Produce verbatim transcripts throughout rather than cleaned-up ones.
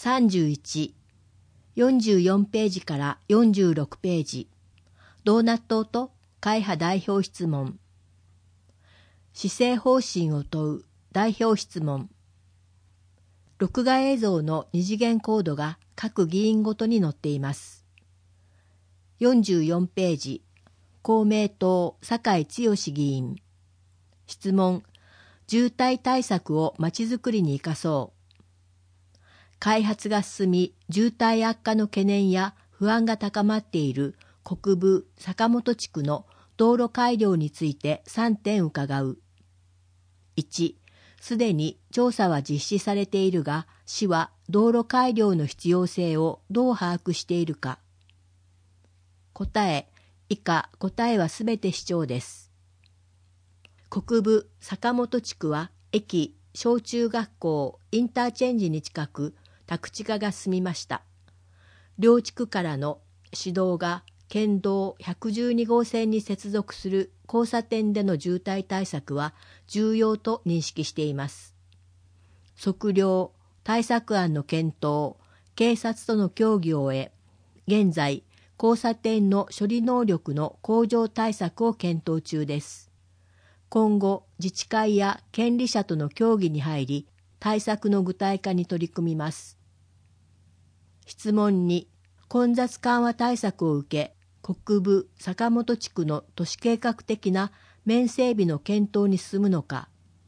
さんじゅういち、よんじゅうよんページからよんじゅうろくページ、ドーナツ党と会派代表質問。施政方針を問う代表質問。録画映像の二次元コードが各議員ごとに載っています。よんじゅうよんページ、公明党酒井剛議員。質問、渋滞対策をまちづくりに生かそう。開発が進み、渋滞悪化の懸念や不安が高まっている国部坂本地区の道路改良についてさんてん伺う。いち、すでに調査は実施されているが、市は道路改良の必要性をどう把握しているか。答え、以下答えはすべて市長です。国部坂本地区は駅、小中学校、インターチェンジに近く宅地化が進みました。両地区からの指導が県道ひゃくじゅうに号線に接続する交差点での渋滞対策は重要と認識しています。測量、対策案の検討、警察との協議を終え、現在、交差点の処理能力の向上対策を検討中です。今後、自治会や権利者との協議に入り、対策の具体化に取り組みます。質問に、混雑緩和対策を受け、国部坂本地区の都市計画的な面整備の検討に進むのか。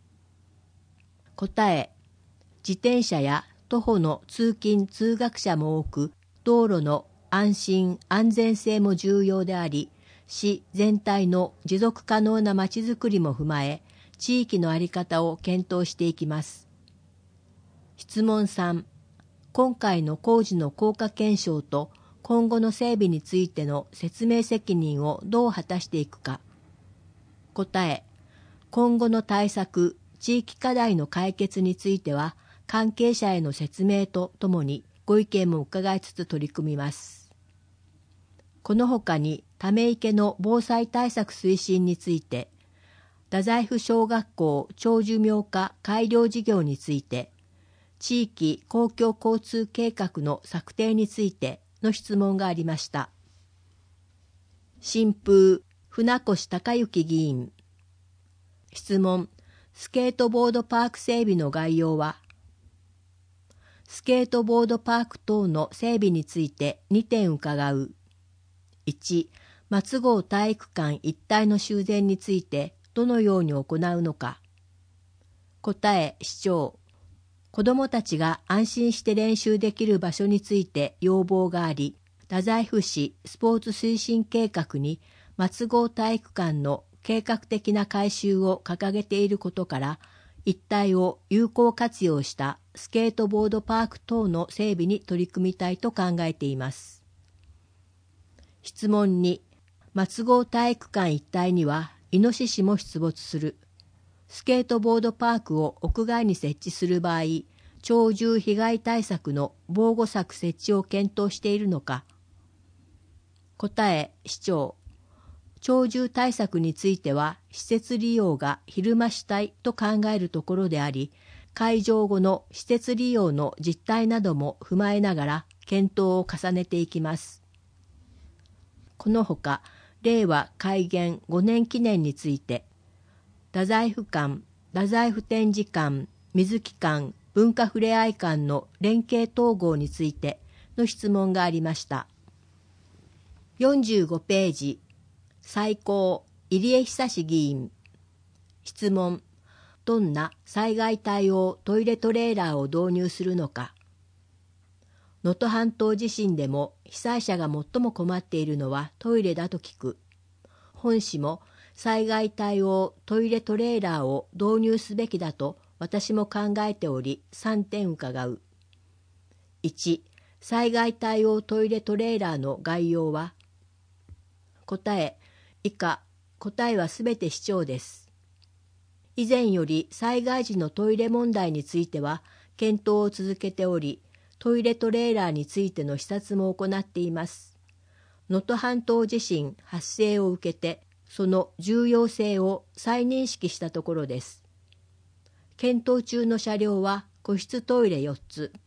答え、自転車や徒歩の通勤通学者も多く、道路の安心安全性も重要であり、市全体の持続可能なまちづくりも踏まえ、地域の在り方を検討していきます。質問さん、今回の工事の効果検証と今後の整備についての説明責任をどう果たしていくか。答え、今後の対策、地域課題の解決については、関係者への説明とともにご意見も伺いつつ取り組みます。このほかに、ため池の防災対策推進について、太宰府小学校長寿命化改良事業について、地域公共交通計画の策定についての質問がありました。新風船越隆之議員。質問、スケートボードパーク整備の概要は。スケートボードパーク等の整備についてにてん伺う。いち、松郷体育館一帯の修繕についてどのように行うのか。答え、市長。子どもたちが安心して練習できる場所について要望があり、太宰府市スポーツ推進計画に松郷体育館の計画的な改修を掲げていることから、一帯を有効活用したスケートボードパーク等の整備に取り組みたいと考えています。質問に、松郷体育館一帯にはイノシシも出没する。スケートボードパークを屋外に設置する場合、鳥獣被害対策の防護柵設置を検討しているのか。答え、市長。鳥獣対策については、施設利用が昼間主体と考えるところであり、開場後の施設利用の実態なども踏まえながら検討を重ねていきます。このほか、令和開元ごねん記念について、太宰府館、太宰府展示館、水木館、文化ふれあい館の連携統合についての質問がありました。よんじゅうごページ、最高、入江久議員。質問、どんな災害対応トイレトレーラーを導入するのか。能登半島地震でも被災者が最も困っているのはトイレだと聞く。本市も災害対応トイレトレーラーを導入すべきだと私も考えておりさんてん伺う。いち、災害対応トイレトレーラーの概要は。答え、以下答えはすべて市長です。以前より災害時のトイレ問題については検討を続けており、トイレトレーラーについての視察も行っています。能登半島地震発生を受けて、その重要性を再認識したところです。検討中の車両は個室トイレよっつ、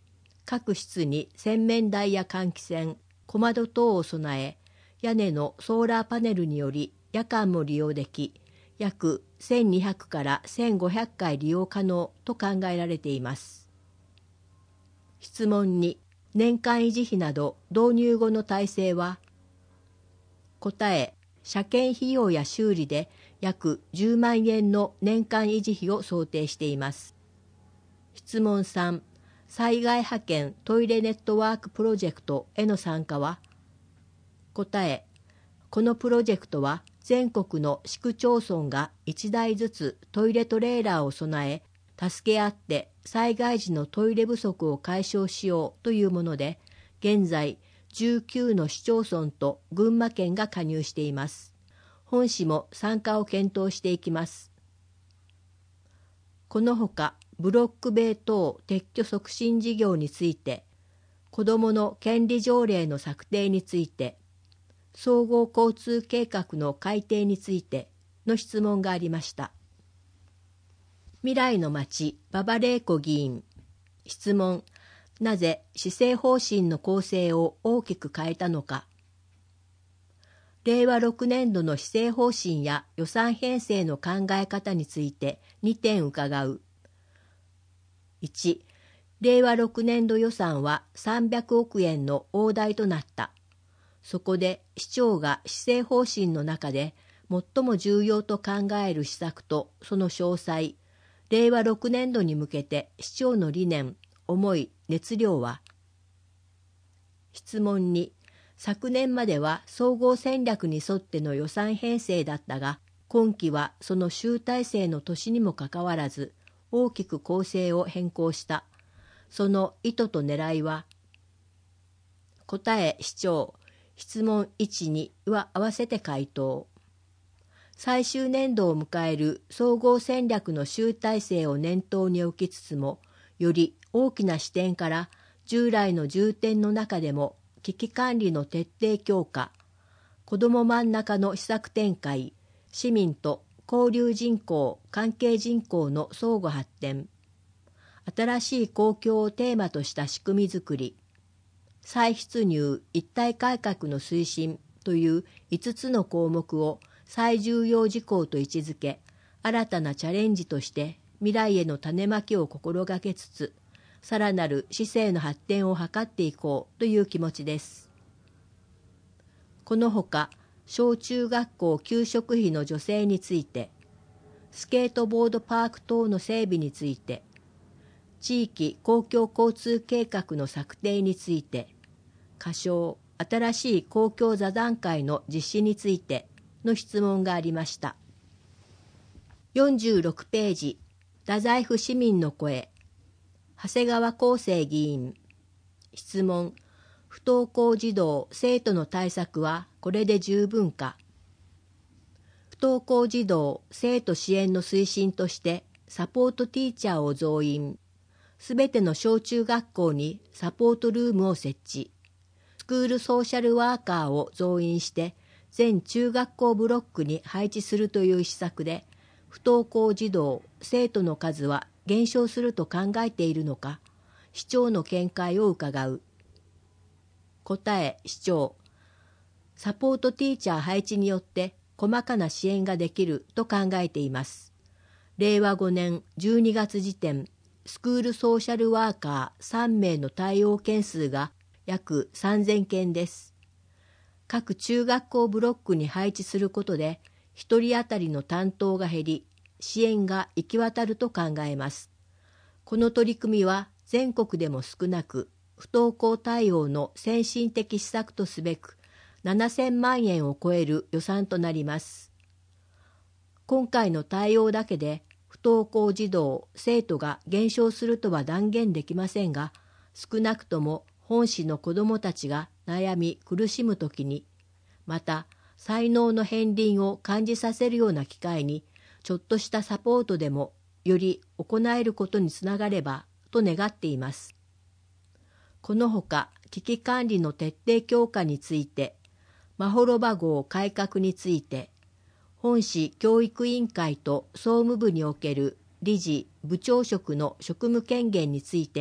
各室に洗面台や換気扇、小窓等を備え、屋根のソーラーパネルにより夜間も利用でき、約せんにひゃくからせんごひゃっかい利用可能と考えられています。質問に、年間維持費など導入後の体制は？答え、車検費用や修理で約じゅうまんえんの年間維持費を想定しています。質問さん、災害派遣トイレネットワークプロジェクトへの参加は？答え、このプロジェクトは全国の市区町村がいちだいずつトイレトレーラーを備え、助け合って災害時のトイレ不足を解消しようというもので、現在じゅうきゅうの市町村と群馬県が加入しています。本市も参加を検討していきます。このほか、ブロック塀等撤去促進事業について、子どもの権利条例の策定について、総合交通計画の改定についての質問がありました。未来の街、馬場玲子議員。質問、なぜ施政方針の構成を大きく変えたのか。れいわろくねんどの施政方針や予算編成の考え方についてにてん伺う。いち、れいわろくねんど予算はさんびゃくおくえんの大台となった。そこで市長が施政方針の中で最も重要と考える施策とその詳細、れいわろくねんどに向けて市長の理念、思い、熱量は？質問に、昨年までは総合戦略に沿っての予算編成だったが、今期はその集大成の年にもかかわらず、大きく構成を変更した。その意図と狙いは？答え、市長。質問いち、には合わせて回答。最終年度を迎える総合戦略の集大成を念頭に置きつつも、より大きな視点から従来の重点の中でも危機管理の徹底強化、子ども真ん中の施策展開、市民と交流人口、関係人口の相互発展、新しい公共をテーマとした仕組みづくり、再出入一体改革の推進といういつつの項目を最重要事項と位置づけ、新たなチャレンジとして未来への種まきを心がけつつ、さらなる市政の発展を図っていこうという気持ちです。このほか、小中学校給食費の助成について、スケートボードパーク等の整備について、地域公共交通計画の策定について、仮称新しい公共座談会の実施についての質問がありました。よんじゅうろくページ、太宰府市民の声。長谷川厚生議員。質問、不登校児童・生徒の対策はこれで十分か。不登校児童・生徒支援の推進としてサポートティーチャーを増員。すべての小中学校にサポートルームを設置。スクールソーシャルワーカーを増員して全中学校ブロックに配置するという施策で、不登校児童・生徒の数は減少すると考えているのか、市長の見解を伺う。答え、市長。サポートティーチャー配置によって細かな支援ができると考えています。れいわごねんじゅうにがつ時点、スクールソーシャルワーカーさんめいの対応件数が約さんぜんけんです。各中学校ブロックに配置することで、ひとり当たりの担当が減り、支援が行き渡ると考えます。この取り組みは全国でも少なく、不登校対応の先進的施策とすべく、ななせんまんえんを超える予算となります。今回の対応だけで、不登校児童・生徒が減少するとは断言できませんが、少なくとも本市の子どもたちが悩み苦しむときに、また才能の片鱗を感じさせるような機会に、ちょっとしたサポートでもより行えることにつながればと願っています。このほか危機管理の徹底強化について、まほろば号改革について、本市教育委員会と総務部における理事・部長職の職務権限について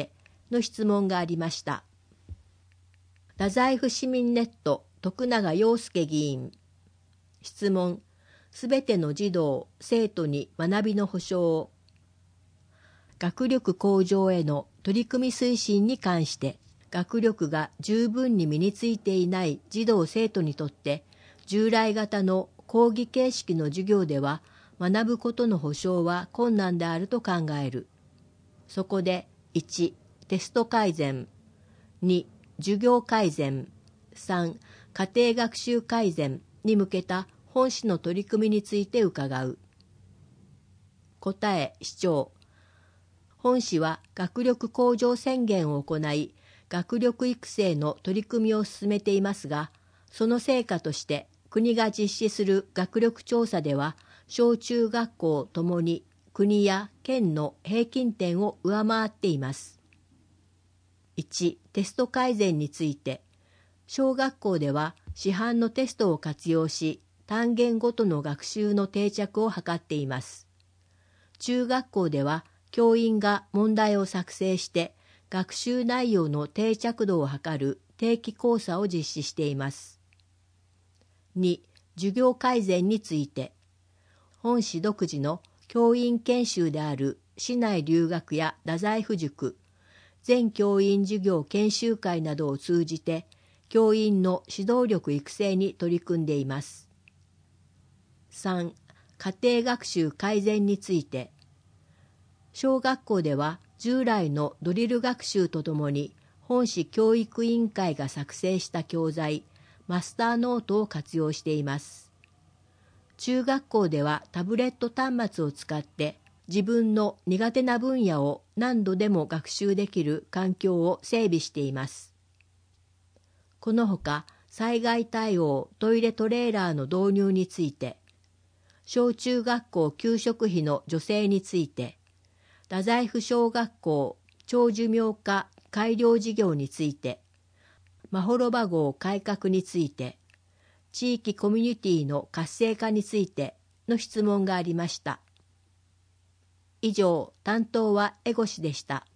の質問がありました。太宰府市民ネット徳永陽介議員。質問。すべての児童・生徒に学びの保障を。学力向上への取り組み推進に関して、学力が十分に身についていない児童・生徒にとって、従来型の講義形式の授業では学ぶことの保障は困難であると考える。そこでいち、テスト改善、に、授業改善、さん、家庭学習改善に向けた本市の取り組みについて伺う。答え、市長。本市は学力向上宣言を行い、学力育成の取り組みを進めていますが、その成果として国が実施する学力調査では、小中学校ともに国や県の平均点を上回っています。いち、テスト改善について、小学校では市販のテストを活用し、単元ごとの学習の定着を図っています。中学校では教員が問題を作成して学習内容の定着度を測る定期考査を実施しています。に、授業改善について、本市独自の教員研修である市内留学や太宰府塾、全教員授業研修会などを通じて教員の指導力育成に取り組んでいます。さん、家庭学習改善について、小学校では従来のドリル学習とともに本市教育委員会が作成した教材、マスターノートを活用しています。中学校ではタブレット端末を使って自分の苦手な分野を何度でも学習できる環境を整備しています。このほか、災害対応トイレトレーラーの導入について、小中学校給食費の助成について、太宰府小学校長寿命化改良事業について、まほろば号改革について、地域コミュニティの活性化についての質問がありました。以上、担当は江越でした。